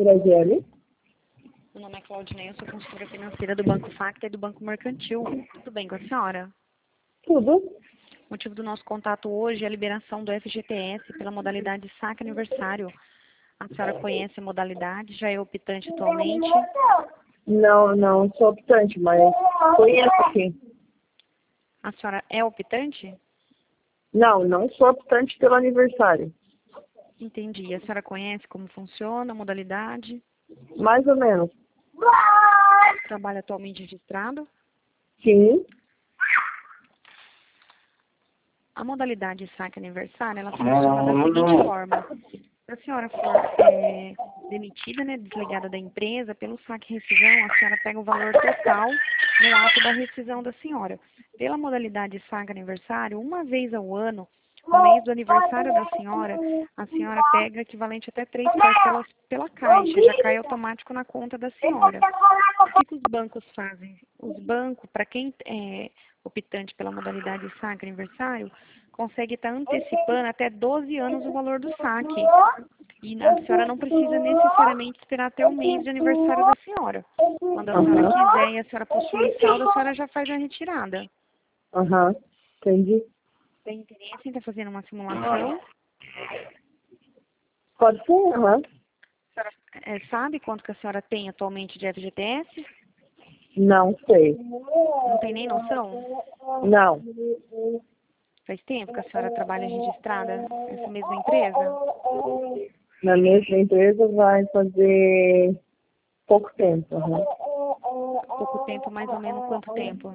Graziele. Meu nome é Claudinei, eu sou consultora financeira do Banco Facta e do Banco Mercantil. Tudo bem com a senhora? Tudo. O motivo do nosso contato hoje é a liberação do FGTS pela modalidade saque aniversário. A senhora conhece a modalidade? Já é optante atualmente? Não sou optante, mas conheço sim. A senhora é optante? Não sou optante pelo aniversário. Entendi. A senhora conhece como funciona a modalidade? Mais ou menos. Trabalha atualmente registrado? Sim. A modalidade saque aniversário, ela funciona da seguinte forma. Se a senhora for demitida, desligada da empresa, pelo saque rescisão, a senhora pega o valor total no ato da rescisão da senhora. Pela modalidade saque aniversário, uma vez ao ano, no mês do aniversário da senhora, a senhora pega equivalente até 3 parcelas pela Caixa, já cai automático na conta da senhora. O que os bancos fazem? Os bancos, para quem é optante pela modalidade saque aniversário, consegue estar antecipando até 12 anos o valor do saque. E a senhora não precisa necessariamente esperar até o mês de aniversário da senhora. Quando a senhora quiser e a senhora possui saldo, a senhora já faz a retirada. Entendi. Tem interesse em estar fazendo uma simulação? Pode ser, A senhora sabe quanto que a senhora tem atualmente de FGTS? Não sei. Não tem nem noção? Não. Faz tempo que a senhora trabalha registrada nessa mesma empresa? Na mesma empresa vai fazer pouco tempo. Pouco tempo, mais ou menos quanto tempo?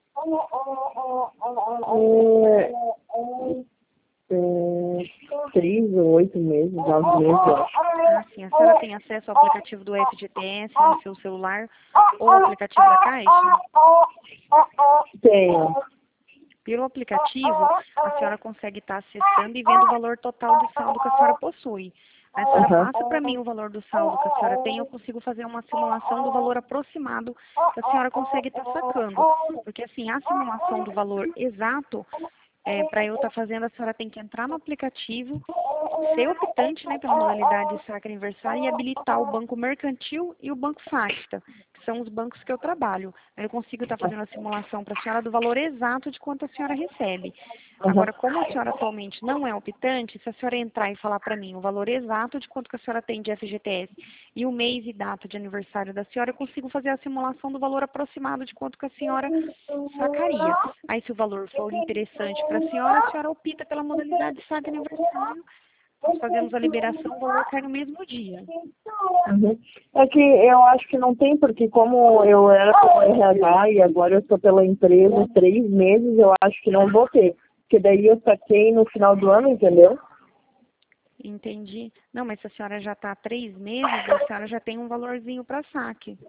É, 3 ou 8 meses, 9 meses, eu acho. Ah, sim. A senhora tem acesso ao aplicativo do FGTS no seu celular ou ao aplicativo da Caixa? Tenho. Pelo aplicativo, a senhora consegue estar acessando e vendo o valor total do saldo que a senhora possui. A senhora passa para mim o valor do saldo que a senhora tem, eu consigo fazer uma simulação do valor aproximado que a senhora consegue estar sacando. Porque assim, a simulação do valor exato, para eu estar fazendo, a senhora tem que entrar no aplicativo, ser optante pela modalidade saque aniversário e habilitar o Banco Mercantil e o Banco Facta, que são os bancos que eu trabalho. Aí eu consigo estar fazendo a simulação para a senhora do valor exato de quanto a senhora recebe. Agora, como a senhora atualmente não é optante, se a senhora entrar e falar para mim o valor exato de quanto que a senhora tem de FGTS e o mês e data de aniversário da senhora, eu consigo fazer a simulação do valor aproximado de quanto que a senhora sacaria. Aí, se o valor for interessante para a senhora opta pela modalidade saque aniversário. Nós fazemos a liberação, o valor cai no mesmo dia. É que eu acho que não tem, porque como eu era pelo RH e agora eu estou pela empresa 3 meses, eu acho que não vou ter. Porque daí eu saquei no final do ano, entendeu? Entendi. Não, mas se a senhora já está há 3 meses, a senhora já tem um valorzinho para saque.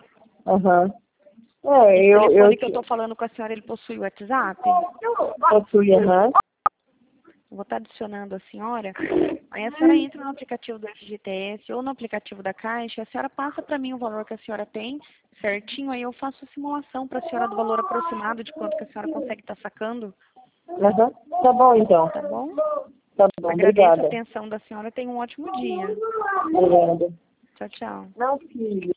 Esse telefone que eu estou falando com a senhora, ele possui o WhatsApp? Possui, Vou estar adicionando a senhora. Aí a senhora entra no aplicativo do FGTS ou no aplicativo da Caixa, a senhora passa para mim o valor que a senhora tem, certinho, aí eu faço a simulação para a senhora do valor aproximado de quanto que a senhora consegue estar sacando. Tá bom, então. Tá bom? Tá bom, Agradeço a obrigada. atenção da senhora. Tenha um ótimo dia. Obrigada. Tchau, tchau. Não, filho.